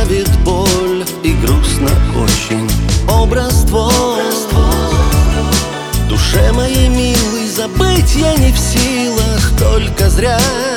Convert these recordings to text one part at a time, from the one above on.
давит боль и грустно очень. Образ твой, душе моей милой, забыть я не в силах, только зря.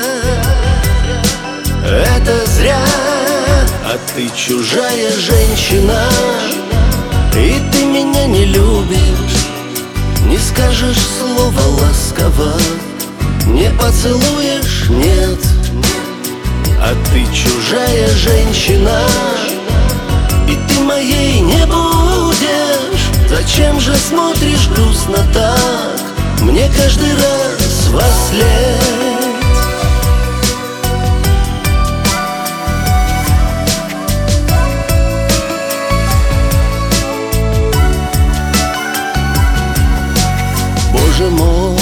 Это зря, а ты чужая женщина, и ты меня не любишь. Не скажешь слова ласково, не поцелуешь, нет. А ты чужая женщина, и ты моей не будешь. Зачем же смотришь грустно так мне каждый раз вослед? Боже мой,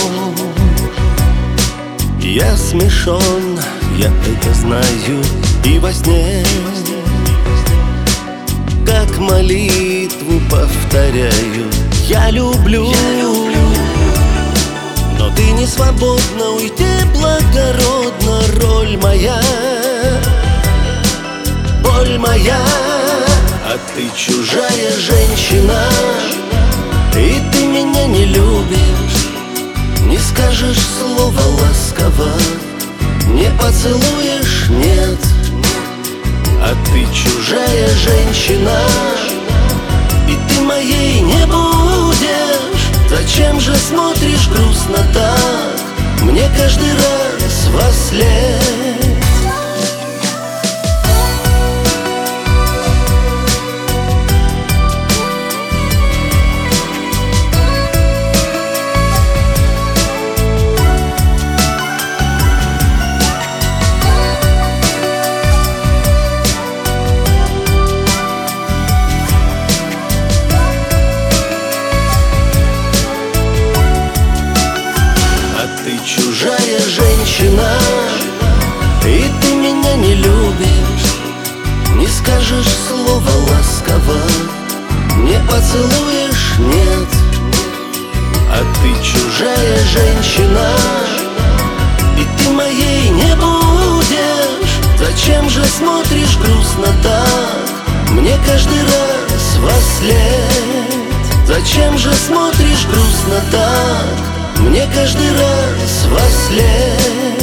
я смешон, я это знаю, и во сне как молитву повторяю: я люблю, но ты не свободна уйти благородно. Роль моя, боль моя, а ты чужая женщина, и ты меня не любишь. Не скажешь слова ласково, не поцелуешь, нет. А ты чужая женщина, и ты моей не будешь. Зачем же смотришь грустно так мне каждый раз вослед? Чужая женщина, и ты меня не любишь. Не скажешь слова ласково, не поцелуешь, нет. А ты чужая женщина, и ты моей не будешь. Зачем же смотришь грустно так мне каждый раз вослед? Зачем же смотришь грустно так мне каждый раз вослед?